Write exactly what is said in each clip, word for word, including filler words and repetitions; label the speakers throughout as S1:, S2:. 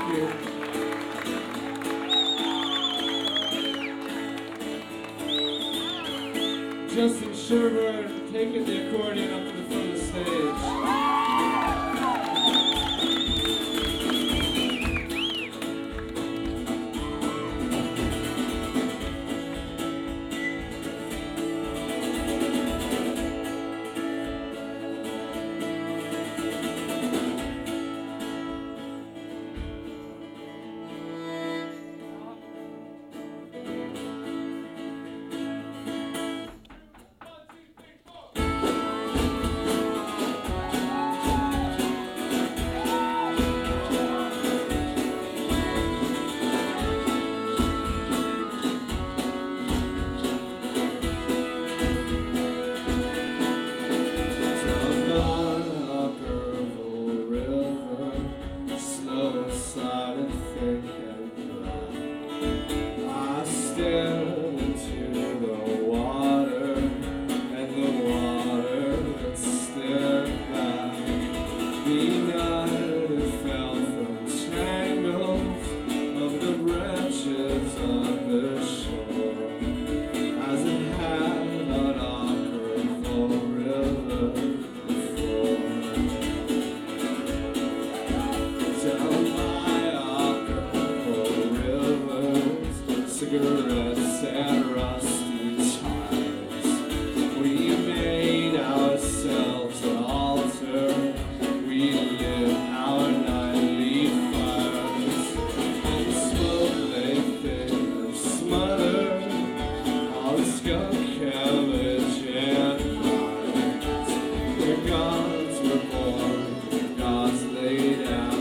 S1: you. Justin Sherburne taking the accordion up to the front of the stage. Cigarettes and rusty ties. We made ourselves an altar. We lit our nightly fires. And smoke lay thick and smuttered on skunk cabbage and pines. Where gods were born, gods lay down.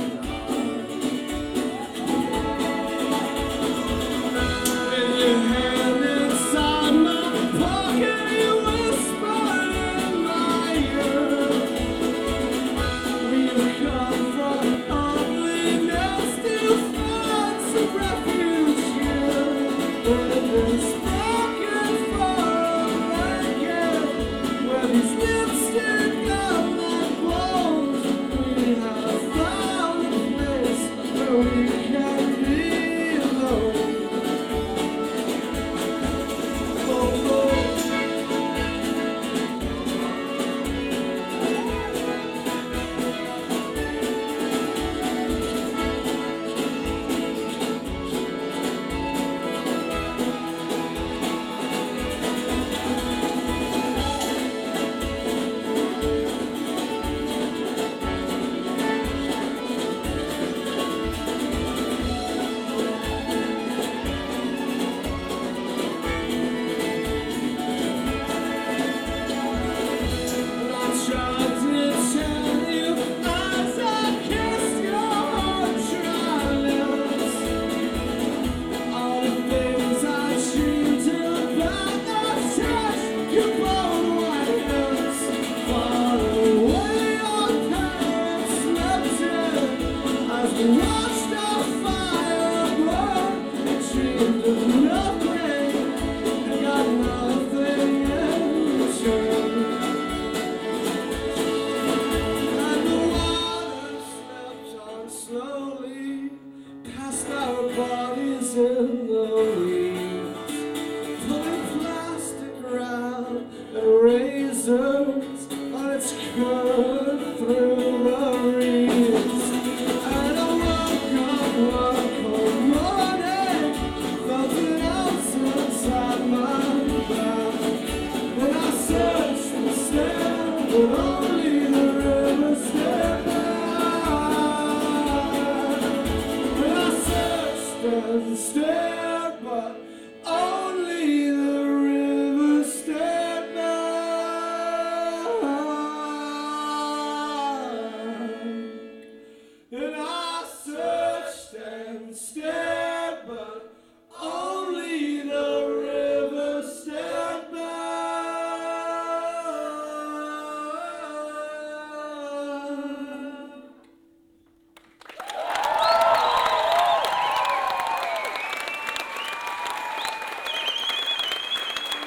S1: Bodies in the weeds, pulling plastic around and razors on its curve through the reeds. And I woke up one cold morning, felt an ounce inside my back. Then I searched and stared, but all